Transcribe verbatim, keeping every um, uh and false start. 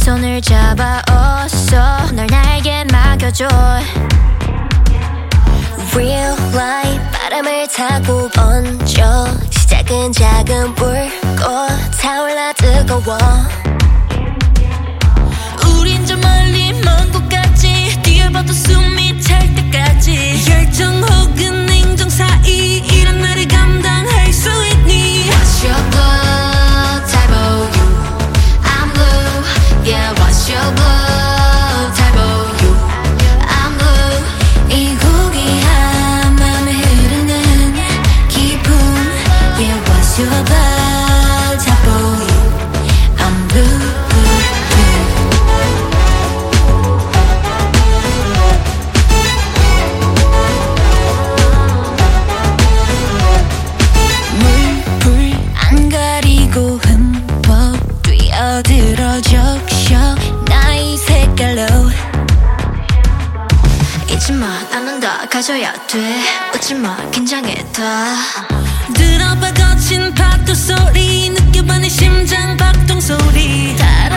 손을 잡아 어서 널 나에게 맡겨줘. Real life 바람을 타고 번져. 시작은 작은 불꽃 타올라 뜨거워. 우린 저 멀리 먼 곳까지 뛰어봐도 숨이 찰 때까지 열정 혹은 냉정 사이 이런 나를 감당할 수 있니? What's your blood type of you? I'm blue. Yeah, what's your blood type of you? I'm blue. 이 고귀한 맘에 흐르는 기분. Yeah, what's your blood type of you? I'm blue. 흠뻑 뛰어들어 적셔 나의 색깔로. 잊지마 나는 다 가져야 돼. 웃지마 긴장해다. 들어봐 거친 파도 소리 느껴봐 내 심장 박동 소리.